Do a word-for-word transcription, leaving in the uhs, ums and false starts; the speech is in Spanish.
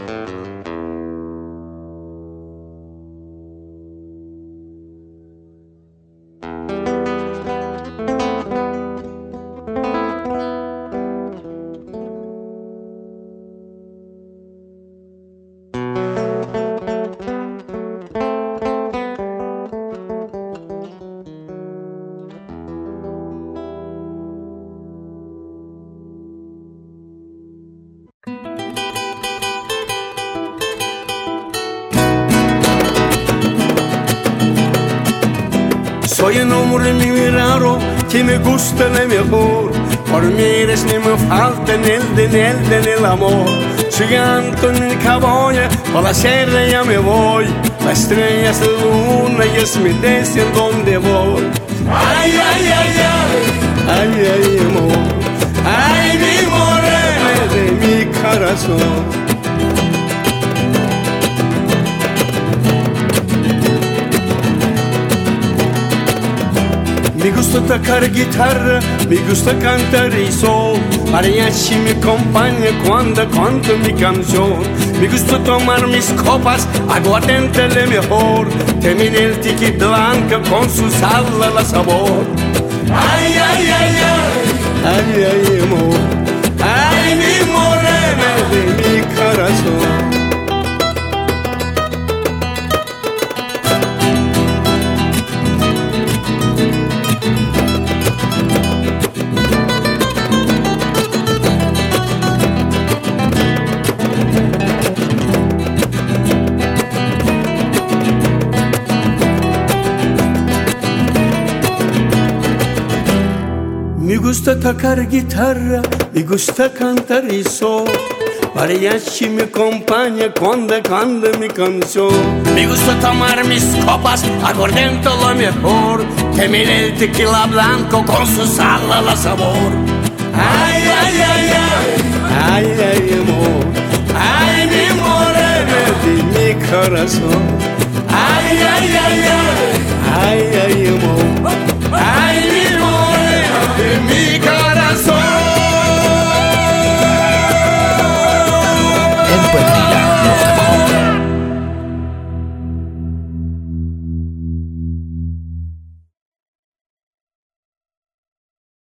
Soy un hombre muy raro que me gusta lo mejor. Por miles ni me falta ni el dinero ni el amor. Gigante en mi cabaña, por la sierra ya me voy. Las estrellas de luna ellos me dicen dónde voy. Ay, ay, ay, ay, ay, ay, amor. Ay, mi morena de mi corazón. Me gusta tocar guitarra, me gusta cantar y sol. Mariachi me acompaña cuando canto mi canción. Me gusta tomar mis copas, aguardiente lo mejor. Termina el tiki blanco con su sal a sabor. Ay, ay, ay, ay, ay, ay, amor. Ay, mi morena de mi corazón. Me gusta tocar guitarra, me gusta cantar y sol. Mariachi me acompaña cuando canto mi canción. Me gusta tomar mis copas, aguardiente lo mejor. Que mire el tequila blanco con su sal a sabor. Ay, ay, ay, ay, ay, ay, amor. Ay, mi morena de mi corazón.